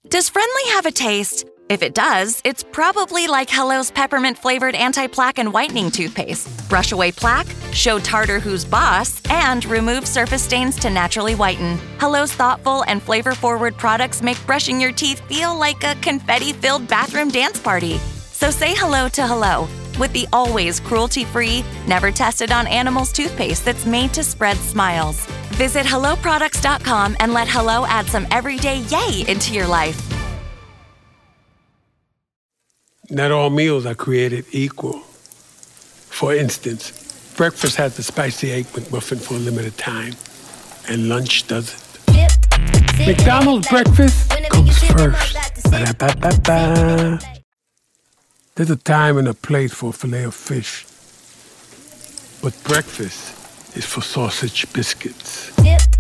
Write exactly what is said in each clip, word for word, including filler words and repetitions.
Does Friendly have a taste? If it does, it's probably like Hello's peppermint-flavored anti-plaque and whitening toothpaste. Brush away plaque, show tartar who's boss, and remove surface stains to naturally whiten. Hello's thoughtful and flavor-forward products make brushing your teeth feel like a confetti-filled bathroom dance party. So say hello to Hello with the always cruelty-free, never tested on animals toothpaste that's made to spread smiles. Visit hello products dot com and let Hello add some everyday yay into your life. Not all meals are created equal. For instance, breakfast has the spicy egg McMuffin for a limited time, and lunch doesn't. McDonald's breakfast comes first. Ba-da-ba-ba-ba. There's a time and a place for filet of fish, but breakfast is for sausage biscuits.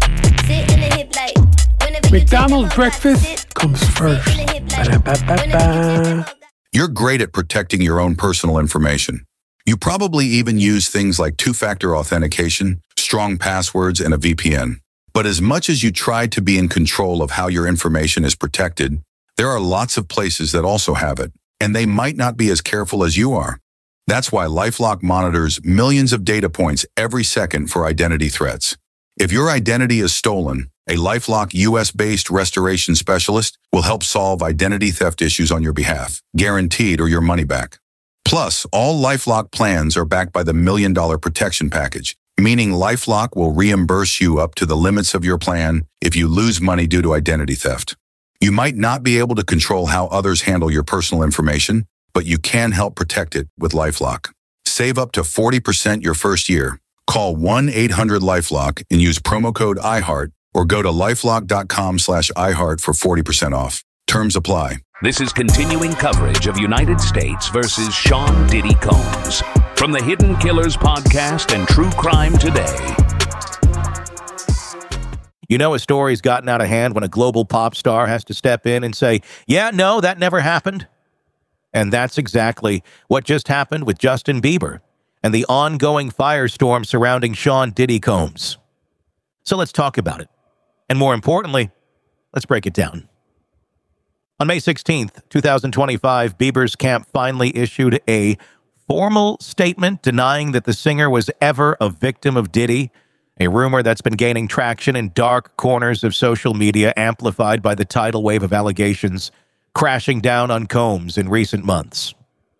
McDonald's breakfast comes first. Ba-da-ba-ba-ba. You're great at protecting your own personal information. You probably even use things like two-factor authentication, strong passwords, and a V P N. But as much as you try to be in control of how your information is protected, there are lots of places that also have it, and they might not be as careful as you are. That's why LifeLock monitors millions of data points every second for identity threats. If your identity is stolen, a LifeLock U S-based restoration specialist will help solve identity theft issues on your behalf, guaranteed or your money back. Plus, all LifeLock plans are backed by the Million Dollar Protection Package, meaning LifeLock will reimburse you up to the limits of your plan if you lose money due to identity theft. You might not be able to control how others handle your personal information, but you can help protect it with LifeLock. Save up to forty percent your first year. Call one eight hundred LifeLock and use promo code iHeart, or go to lifelock.com slash iHeart for forty percent off. Terms apply. This is continuing coverage of United States versus Sean Diddy Combs from the Hidden Killers podcast and True Crime Today. You know a story's gotten out of hand when a global pop star has to step in and say, yeah, no, that never happened. And that's exactly what just happened with Justin Bieber and the ongoing firestorm surrounding Sean Diddy Combs. So let's talk about it. And more importantly, let's break it down. On May sixteenth, twenty twenty-five, Bieber's camp finally issued a formal statement denying that the singer was ever a victim of Diddy, a rumor that's been gaining traction in dark corners of social media, amplified by the tidal wave of allegations crashing down on Combs in recent months.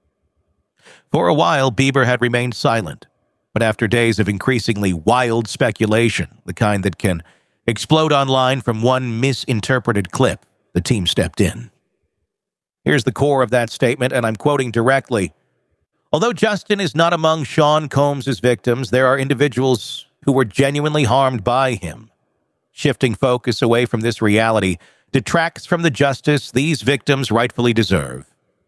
For a while, Bieber had remained silent, but after days of increasingly wild speculation, the kind that can explode online from one misinterpreted clip, the team stepped in. Here's the core of that statement, and I'm quoting directly. Although Justin is not among Sean Combs' victims, there are individuals who were genuinely harmed by him. Shifting focus away from this reality detracts from the justice these victims rightfully deserve.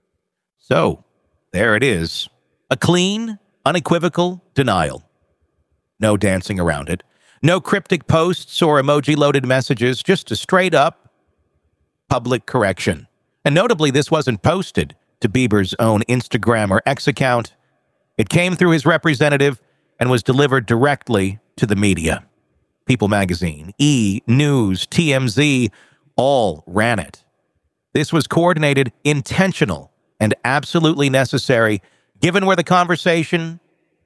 So, there it is. A clean, unequivocal denial. No dancing around it. No cryptic posts or emoji-loaded messages, just a straight-up public correction. And notably, this wasn't posted to Bieber's own Instagram or X account. It came through his representative and was delivered directly to the media. People Magazine, E! News, T M Z, all ran it. This was coordinated, intentional, and absolutely necessary, given where the conversation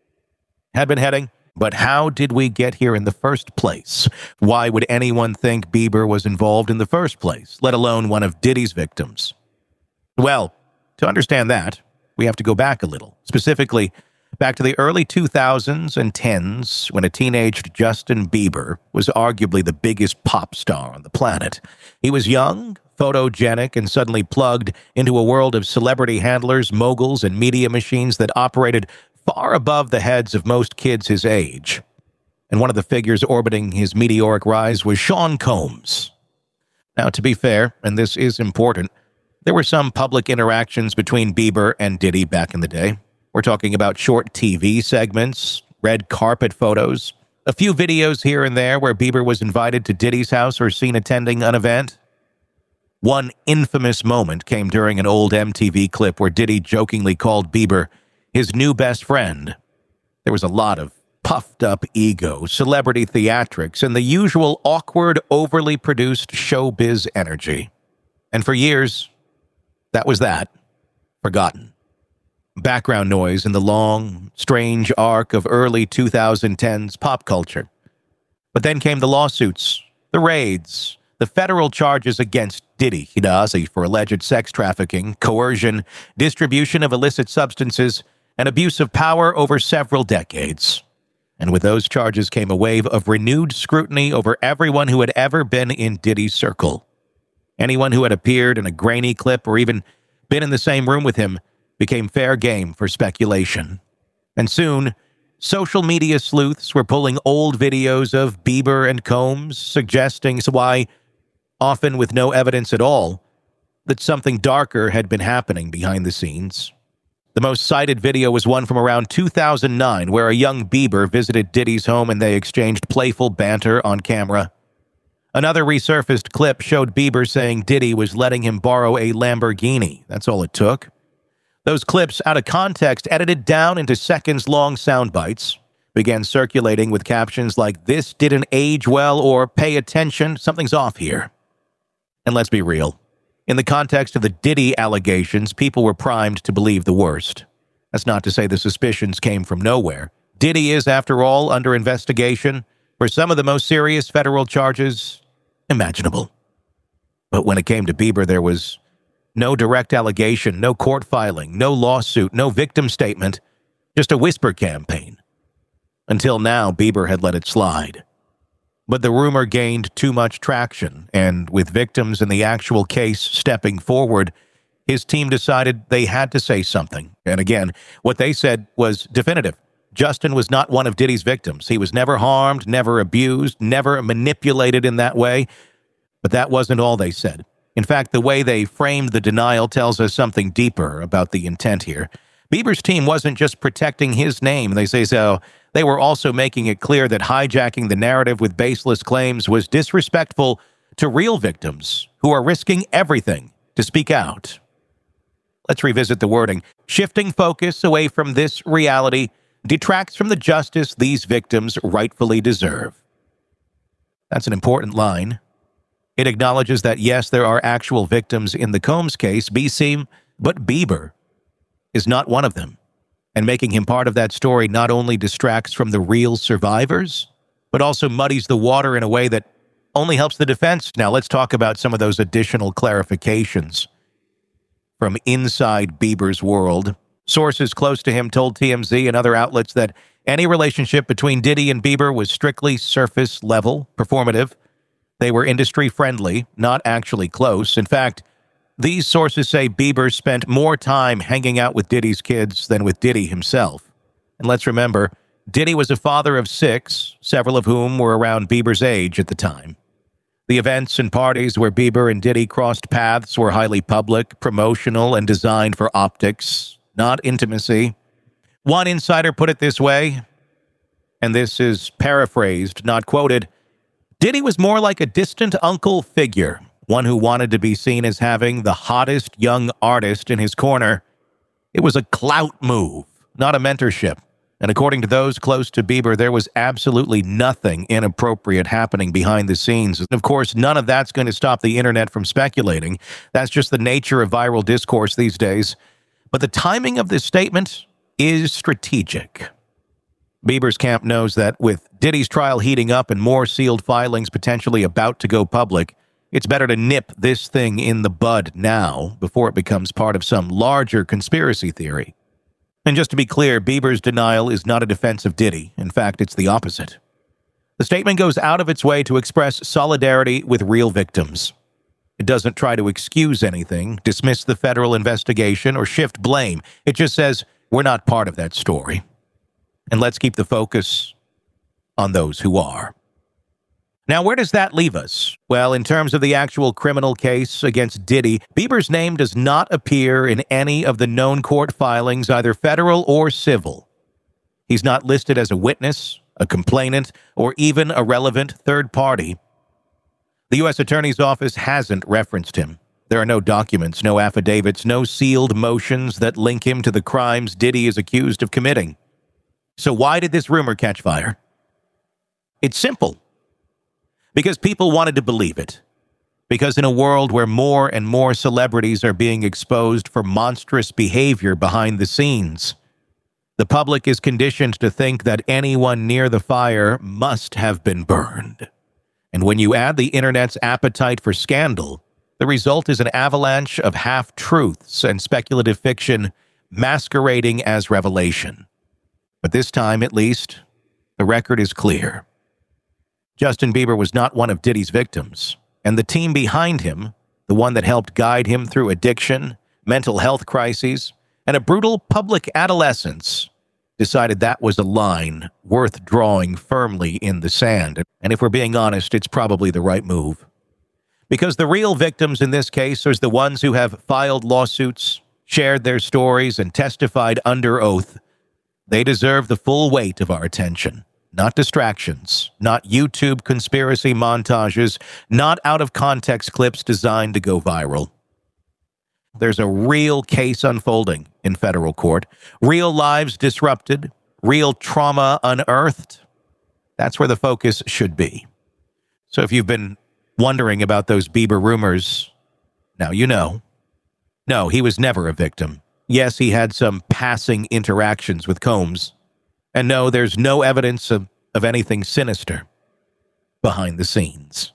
had been heading. But how did we get here in the first place? Why would anyone think Bieber was involved in the first place, let alone one of Diddy's victims? Well, to understand that, we have to go back a little, specifically back to the early two thousands and tens, when a teenaged Justin Bieber was arguably the biggest pop star on the planet. He was young, photogenic, and suddenly plugged into a world of celebrity handlers, moguls, and media machines that operated far above the heads of most kids his age. And one of the figures orbiting his meteoric rise was Sean Combs. Now, to be fair, and this is important, there were some public interactions between Bieber and Diddy back in the day. We're talking about short T V segments, red carpet photos, a few videos here and there where Bieber was invited to Diddy's house or seen attending an event. One infamous moment came during an old M T V clip where Diddy jokingly called Bieber his new best friend. There was a lot of puffed-up ego, celebrity theatrics, and the usual awkward, overly produced showbiz energy. And for years, that was that. Forgotten. Background noise in the long, strange arc of early twenty tens pop culture. But then came the lawsuits, the raids, the federal charges against Diddy Hidazi for alleged sex trafficking, coercion, distribution of illicit substances, and abuse of power over several decades. And with those charges came a wave of renewed scrutiny over everyone who had ever been in Diddy's circle. Anyone who had appeared in a grainy clip or even been in the same room with him became fair game for speculation. And soon, social media sleuths were pulling old videos of Bieber and Combs, suggesting why, often with no evidence at all, that something darker had been happening behind the scenes. The most cited video was one from around two thousand nine, where a young Bieber visited Diddy's home and they exchanged playful banter on camera. Another resurfaced clip showed Bieber saying Diddy was letting him borrow a Lamborghini. That's all it took. Those clips, out of context, edited down into seconds-long sound bites, began circulating with captions like, "This didn't age well," or "Pay attention, something's off here." And let's be real. In the context of the Diddy allegations, people were primed to believe the worst. That's not to say the suspicions came from nowhere. Diddy is, after all, under investigation for some of the most serious federal charges imaginable. But when it came to Bieber, there was no direct allegation, no court filing, no lawsuit, no victim statement, just a whisper campaign. Until now, Bieber had let it slide. But the rumor gained too much traction, and with victims in the actual case stepping forward, his team decided they had to say something. And again, what they said was definitive. Justin was not one of Diddy's victims. He was never harmed, never abused, never manipulated in that way. But that wasn't all they said. In fact, the way they framed the denial tells us something deeper about the intent here. Bieber's team wasn't just protecting his name, they say so. They were also making it clear that hijacking the narrative with baseless claims was disrespectful to real victims who are risking everything to speak out. Let's revisit the wording. Shifting focus away from this reality detracts from the justice these victims rightfully deserve. That's an important line. It acknowledges that, yes, there are actual victims in the Combs case, B C, but Bieber is not one of them. And making him part of that story not only distracts from the real survivors, but also muddies the water in a way that only helps the defense. Now, let's talk about some of those additional clarifications. From inside Bieber's world, sources close to him told T M Z and other outlets that any relationship between Diddy and Bieber was strictly surface level, performative. They were industry-friendly, not actually close. In fact, these sources say Bieber spent more time hanging out with Diddy's kids than with Diddy himself. And let's remember, Diddy was a father of six, several of whom were around Bieber's age at the time. The events and parties where Bieber and Diddy crossed paths were highly public, promotional, and designed for optics, not intimacy. One insider put it this way, and this is paraphrased, not quoted: Diddy was more like a distant uncle figure, one who wanted to be seen as having the hottest young artist in his corner. It was a clout move, not a mentorship. And according to those close to Bieber, there was absolutely nothing inappropriate happening behind the scenes. And of course, none of that's going to stop the internet from speculating. That's just the nature of viral discourse these days. But the timing of this statement is strategic. Bieber's camp knows that with Diddy's trial heating up and more sealed filings potentially about to go public, it's better to nip this thing in the bud now before it becomes part of some larger conspiracy theory. And just to be clear, Bieber's denial is not a defense of Diddy. In fact, it's the opposite. The statement goes out of its way to express solidarity with real victims. It doesn't try to excuse anything, dismiss the federal investigation, or shift blame. It just says, we're not part of that story. And let's keep the focus on those who are. Now, where does that leave us? Well, in terms of the actual criminal case against Diddy, Bieber's name does not appear in any of the known court filings, either federal or civil. He's not listed as a witness, a complainant, or even a relevant third party. The U S Attorney's Office hasn't referenced him. There are no documents, no affidavits, no sealed motions that link him to the crimes Diddy is accused of committing. So why did this rumor catch fire? It's simple. Because people wanted to believe it. Because in a world where more and more celebrities are being exposed for monstrous behavior behind the scenes, the public is conditioned to think that anyone near the fire must have been burned. And when you add the internet's appetite for scandal, the result is an avalanche of half-truths and speculative fiction masquerading as revelation. But this time, at least, the record is clear. Justin Bieber was not one of Diddy's victims, and the team behind him, the one that helped guide him through addiction, mental health crises, and a brutal public adolescence, decided that was a line worth drawing firmly in the sand. And if we're being honest, it's probably the right move. Because the real victims in this case are the ones who have filed lawsuits, shared their stories, and testified under oath. They deserve the full weight of our attention. Not distractions, not YouTube conspiracy montages, not out-of-context clips designed to go viral. There's a real case unfolding in federal court, real lives disrupted, real trauma unearthed. That's where the focus should be. So if you've been wondering about those Bieber rumors, now you know. No, he was never a victim. Yes, he had some passing interactions with Combs. And no, there's no evidence of, of anything sinister behind the scenes.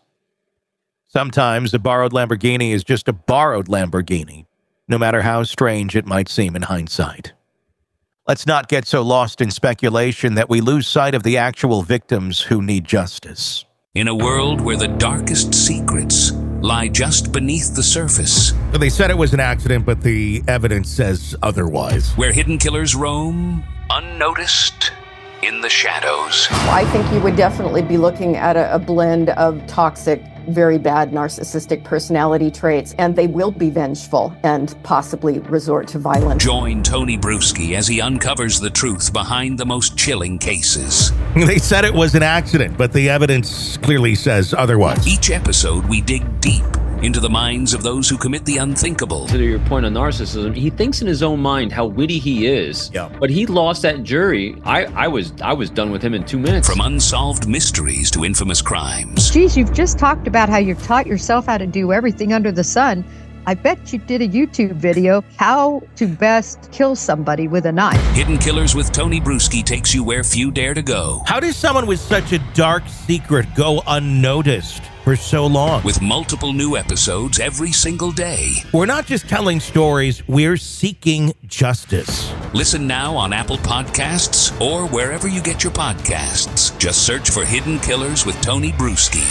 Sometimes a borrowed Lamborghini is just a borrowed Lamborghini, no matter how strange it might seem in hindsight. Let's not get so lost in speculation that we lose sight of the actual victims who need justice. In a world where the darkest secrets lie just beneath the surface. They said it was an accident, but the evidence says otherwise. Where hidden killers roam, unnoticed, in the shadows. I think you would definitely be looking at a, a blend of toxic, very bad narcissistic personality traits, and they will be vengeful and possibly resort to violence. Join Tony Bruschi as he uncovers the truth behind the most chilling cases. They said it was an accident, but the evidence clearly says otherwise. Each episode, we dig deep into the minds of those who commit the unthinkable. To your point on narcissism, he thinks in his own mind how witty he is. Yeah. But he lost that jury. I, I was I was done with him in two minutes. From unsolved mysteries to infamous crimes. Geez, you've just talked about how you've taught yourself how to do everything under the sun. I bet you did a YouTube video, how to best kill somebody with a knife. Hidden Killers with Tony Bruschi takes you where few dare to go. How does someone with such a dark secret go unnoticed for so long? With multiple new episodes every single day. We're not just telling stories, we're seeking justice. Listen now on Apple Podcasts or wherever you get your podcasts. Just search for Hidden Killers with Tony Bruschi.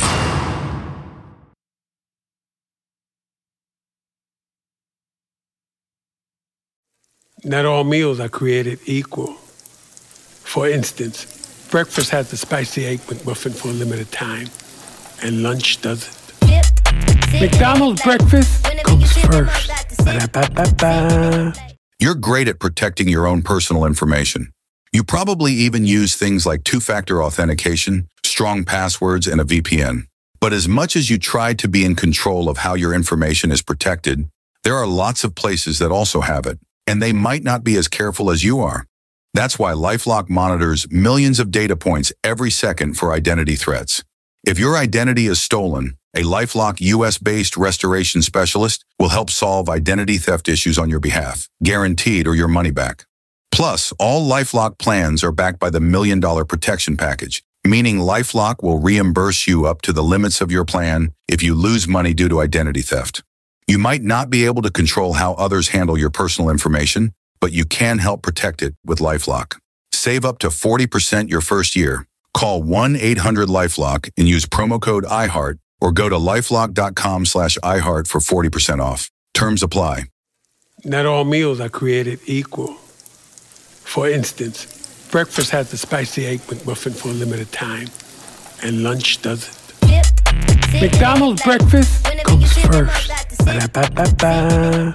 Not all meals are created equal. For instance, breakfast has the spicy egg McMuffin for a limited time, and lunch doesn't. McDonald's breakfast comes first. Ba-da-ba-ba-ba. You're great at protecting your own personal information. You probably even use things like two-factor authentication, strong passwords, and a V P N. But as much as you try to be in control of how your information is protected, there are lots of places that also have it, and they might not be as careful as you are. That's why LifeLock monitors millions of data points every second for identity threats. If your identity is stolen, a LifeLock U S-based restoration specialist will help solve identity theft issues on your behalf, guaranteed or your money back. Plus, all LifeLock plans are backed by the Million Dollar Protection Package, meaning LifeLock will reimburse you up to the limits of your plan if you lose money due to identity theft. You might not be able to control how others handle your personal information, but you can help protect it with LifeLock. Save up to forty percent your first year. Call one eight hundred LifeLock and use promo code iHeart or go to lifelock.com slash iHeart for forty percent off. Terms apply. Not all meals are created equal. For instance, breakfast has the spicy egg McMuffin for a limited time, and lunch doesn't. McDonald's breakfast comes first. Ba-da-ba-ba-ba.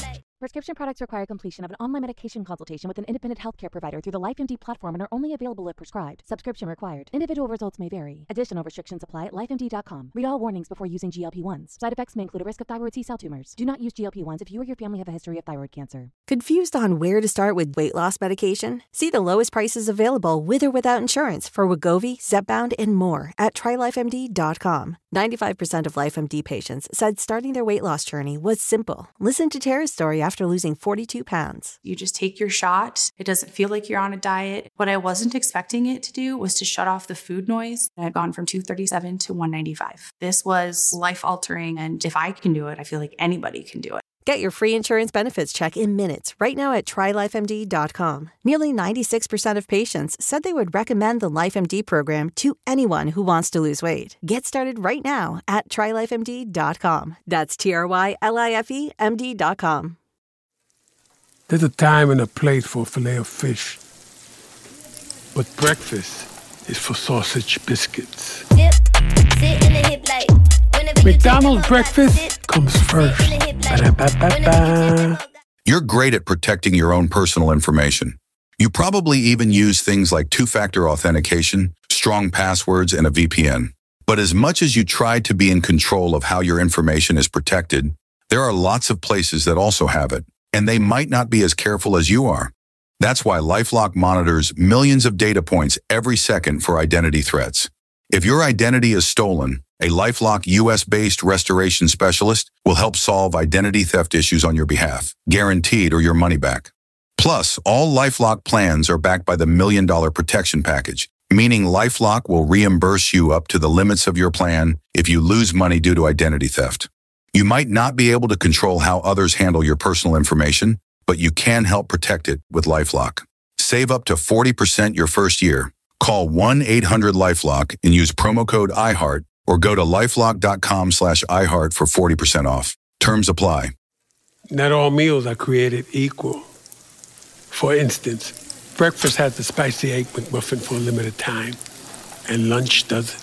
Prescription products require completion of an online medication consultation with an independent healthcare provider through the LifeMD platform and are only available if prescribed. Subscription required. Individual results may vary. Additional restrictions apply at life M D dot com. Read all warnings before using G L P ones. Side effects may include a risk of thyroid C-cell tumors. Do not use G L P ones if you or your family have a history of thyroid cancer. Confused on where to start with weight loss medication? See the lowest prices available with or without insurance for Wegovy, Zepbound, and more at try life M D dot com. ninety-five percent of LifeMD patients said starting their weight loss journey was simple. Listen to Tara's story after losing forty-two pounds. You just take your shot. It doesn't feel like you're on a diet. What I wasn't expecting it to do was to shut off the food noise. I had gone from two thirty-seven to one ninety-five. This was life-altering, and if I can do it, I feel like anybody can do it. Get your free insurance benefits check in minutes right now at try life M D dot com. Nearly ninety-six percent of patients said they would recommend the LifeMD program to anyone who wants to lose weight. Get started right now at try life M D dot com. That's T R Y L I F E M D dot com. There's a time and a place for filet of fish, but breakfast is for sausage biscuits. Dip, sit in the hip like, McDonald's breakfast comes first. Ba-da-ba-ba-ba. You're great at protecting your own personal information. You probably even use things like two-factor authentication, strong passwords, and a V P N. But as much as you try to be in control of how your information is protected, there are lots of places that also have it, and they might not be as careful as you are. That's why LifeLock monitors millions of data points every second for identity threats. If your identity is stolen, a LifeLock U S-based restoration specialist will help solve identity theft issues on your behalf, guaranteed or your money back. Plus, all LifeLock plans are backed by the Million Dollar Protection Package, meaning LifeLock will reimburse you up to the limits of your plan if you lose money due to identity theft. You might not be able to control how others handle your personal information, but you can help protect it with LifeLock. Save up to forty percent your first year. Call one eight hundred LifeLock and use promo code I heart or go to lifelock dot com slash I heart for forty percent off. Terms apply. Not all meals are created equal. For instance, breakfast has the spicy egg McMuffin for a limited time, and lunch doesn't.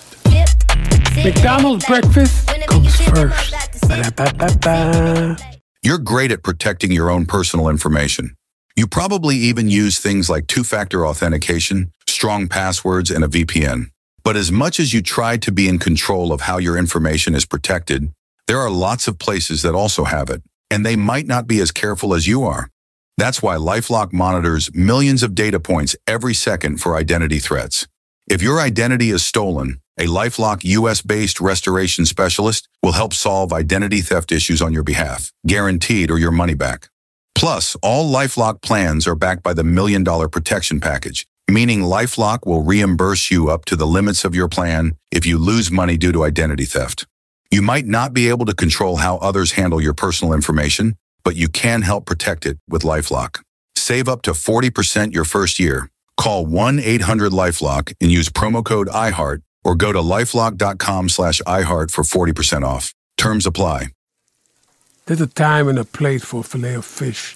McDonald's breakfast comes first. Ba-da-ba-ba-ba. You're great at protecting your own personal information. You probably even use things like two-factor authentication, strong passwords, and a V P N. But as much as you try to be in control of how your information is protected, there are lots of places that also have it, and they might not be as careful as you are. That's why LifeLock monitors millions of data points every second for identity threats. If your identity is stolen, a LifeLock U S-based restoration specialist will help solve identity theft issues on your behalf, guaranteed or your money back. Plus, all LifeLock plans are backed by the Million Dollar Protection Package, meaning LifeLock will reimburse you up to the limits of your plan if you lose money due to identity theft. You might not be able to control how others handle your personal information, but you can help protect it with LifeLock. Save up to forty percent your first year. Call one eight hundred LifeLock and use promo code I heart or go to lifelock dot com slash I heart for forty percent off. Terms apply. There's a time and a place for filet of fish,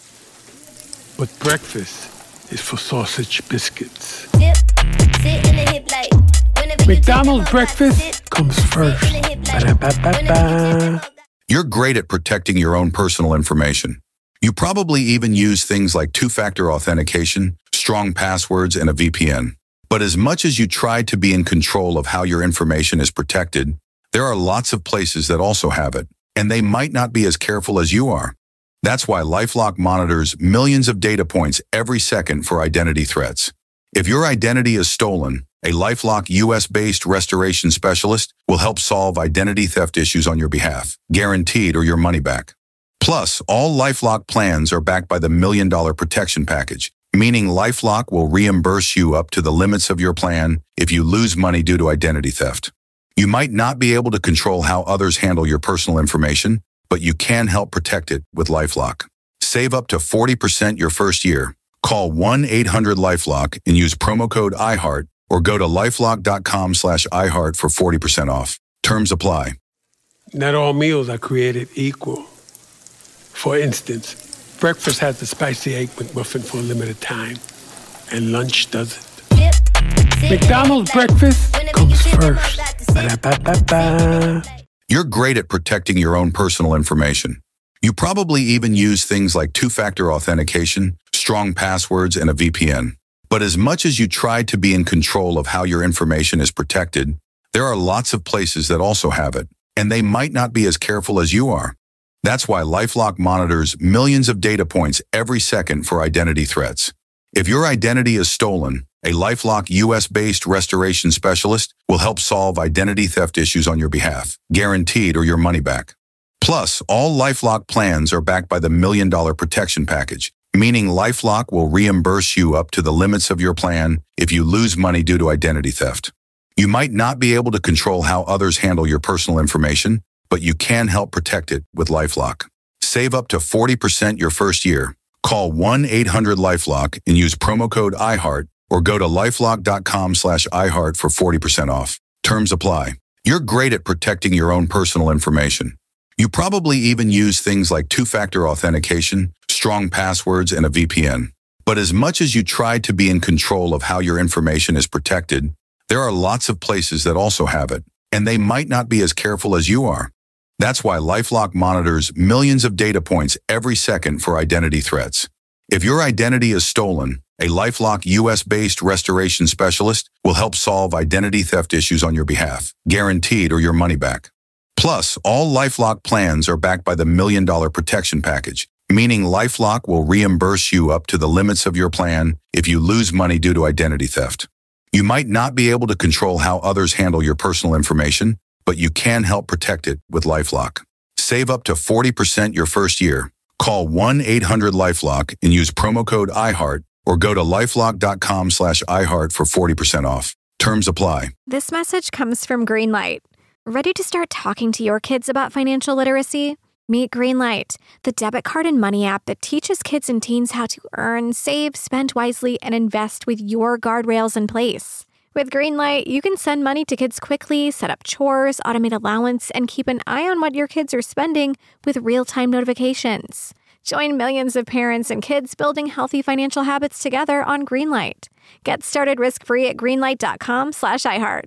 but breakfast is for sausage biscuits. Dip, sit in the hip like, McDonald's breakfast comes first. Ba-da-ba-ba-ba. You're great at protecting your own personal information. You probably even use things like two-factor authentication, strong passwords, and a V P N. But as much as you try to be in control of how your information is protected, there are lots of places that also have it, and they might not be as careful as you are. That's why LifeLock monitors millions of data points every second for identity threats. If your identity is stolen, a LifeLock U S-based restoration specialist will help solve identity theft issues on your behalf, guaranteed or your money back. Plus, all LifeLock plans are backed by the Million Dollar Protection Package, meaning LifeLock will reimburse you up to the limits of your plan if you lose money due to identity theft. You might not be able to control how others handle your personal information, but you can help protect it with LifeLock. Save up to forty percent your first year. Call one eight hundred LifeLock and use promo code I heart or go to lifelock dot com slash I heart for forty percent off. Terms apply. Not all meals are created equal. For instance, breakfast has the spicy egg McMuffin for a limited time, and lunch doesn't. McDonald's breakfast comes first. Ba-da-ba-ba-ba. You're great at protecting your own personal information. You probably even use things like two-factor authentication, strong passwords, and a V P N. But as much as you try to be in control of how your information is protected, there are lots of places that also have it, and they might not be as careful as you are. That's why LifeLock monitors millions of data points every second for identity threats. If your identity is stolen, a LifeLock U S-based restoration specialist will help solve identity theft issues on your behalf, guaranteed or your money back. Plus, all LifeLock plans are backed by the Million Dollar Protection Package, meaning LifeLock will reimburse you up to the limits of your plan if you lose money due to identity theft. You might not be able to control how others handle your personal information, but you can help protect it with LifeLock. Save up to forty percent your first year. Call one eight hundred LifeLock and use promo code iHeart or go to lifelock.com slash iHeart for forty percent off. Terms apply. You're great at protecting your own personal information. You probably even use things like two-factor authentication, strong passwords, and a V P N. But as much as you try to be in control of how your information is protected, there are lots of places that also have it, and they might not be as careful as you are. That's why LifeLock monitors millions of data points every second for identity threats. If your identity is stolen, a LifeLock U S-based restoration specialist will help solve identity theft issues on your behalf, guaranteed or your money back. Plus, all LifeLock plans are backed by the Million Dollar Protection Package, meaning LifeLock will reimburse you up to the limits of your plan if you lose money due to identity theft. You might not be able to control how others handle your personal information, but you can help protect it with LifeLock. Save up to forty percent your first year. Call one eight hundred LifeLock and use promo code iHeart or go to lifelock.com slash iHeart for forty percent off. Terms apply. This message comes from Greenlight. Ready to start talking to your kids about financial literacy? Meet Greenlight, the debit card and money app that teaches kids and teens how to earn, save, spend wisely, and invest with your guardrails in place. With Greenlight, you can send money to kids quickly, set up chores, automate allowance, and keep an eye on what your kids are spending with real-time notifications. Join millions of parents and kids building healthy financial habits together on Greenlight. Get started risk-free at greenlight.com slash iHeart.